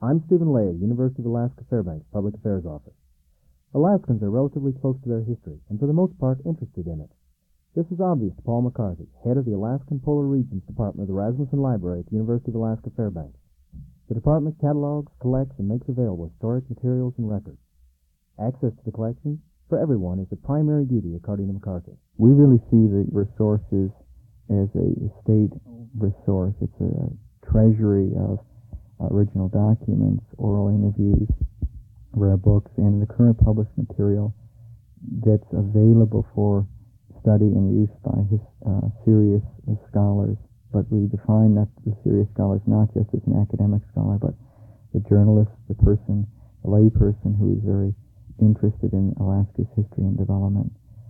I'm Stephen Lay at University of Alaska Fairbanks Public Affairs Office. Alaskans are relatively close to their history and for the most part interested in it. This is obvious to Paul McCarthy, head of the Alaskan Polar Regions Department of the Rasmussen Library at the University of Alaska Fairbanks. The department catalogs, collects, and makes available historic materials and records. Access to the collections for everyone is the primary duty, according to McCarthy. We really see the resources as a state resource. It's a treasury of original documents, oral interviews, rare books, and the current published material that's available for study and use by serious scholars. But we define that the serious scholar is not just as an academic scholar, but the journalist, the person, the lay person who is very interested in Alaska's history and development,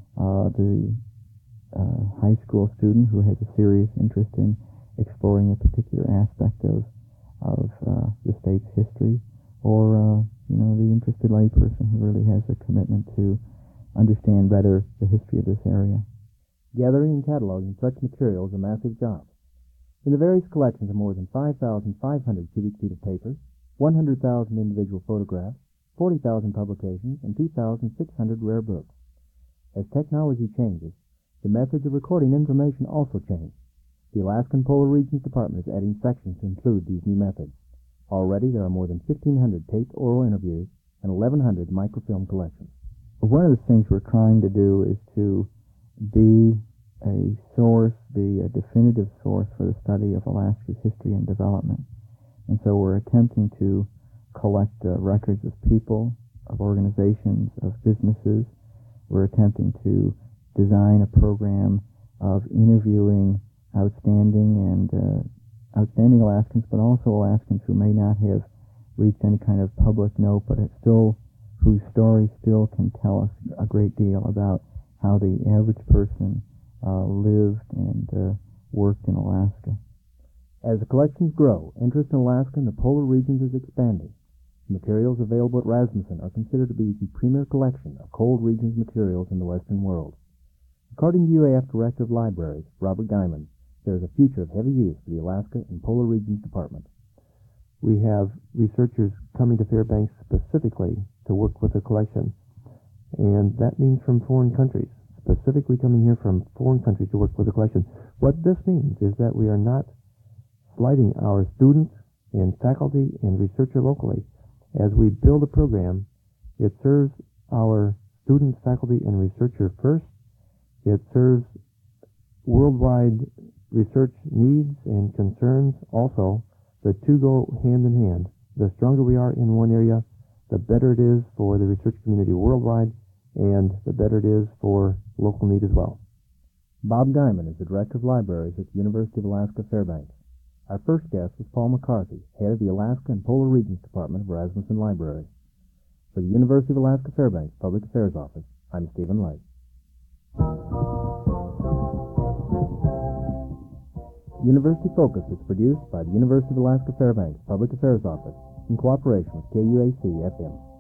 the high school student who has a serious interest in exploring a particular aspect of the state's history, or the interested lay person who really has a commitment to understand better the history of this area. Gathering and cataloging such materials is a massive job. In the various collections are more than 5,500 cubic feet of paper, 100,000 individual photographs, 40,000 publications, and 2,600 rare books. As technology changes, the methods of recording information also change. The Alaskan Polar Regions Department is adding sections to include these new methods. Already there are more than 1,500 taped oral interviews and 1,100 microfilm collections. One of the things we're trying to do is to be a source, be a definitive source for the study of Alaska's history and development. And so we're attempting to collect records of people, of organizations, of businesses. We're attempting to design a program of interviewing outstanding Alaskans, but also Alaskans who may not have reached any kind of public note, but whose story still can tell us a great deal about how the average person lived and worked in Alaska. As the collections grow, interest in Alaska and the polar regions is expanding. The materials available at Rasmussen are considered to be the premier collection of cold regions materials in the Western world. According to UAF Director of Libraries, Robert Guyman, there is a future of heavy use for the Alaska and Polar Regions Department. We have researchers coming to Fairbanks specifically to work with the collection, and that means from foreign countries, specifically coming here from foreign countries to work with the collection. What this means is that we are not slighting our students and faculty and researcher locally. As we build a program, it serves our students, faculty, and researcher first. It serves worldwide research needs and concerns also. The two go hand in hand. The stronger we are in one area, the better it is for the research community worldwide, and the better it is for local need as well. Bob Guyman is the Director of Libraries at the University of Alaska Fairbanks. Our first guest was Paul McCarthy, head of the Alaska and Polar Regions Department of Rasmussen Library. For the University of Alaska Fairbanks Public Affairs Office, I'm Stephen Light. University Focus is produced by the University of Alaska Fairbanks Public Affairs Office in cooperation with KUAC-FM.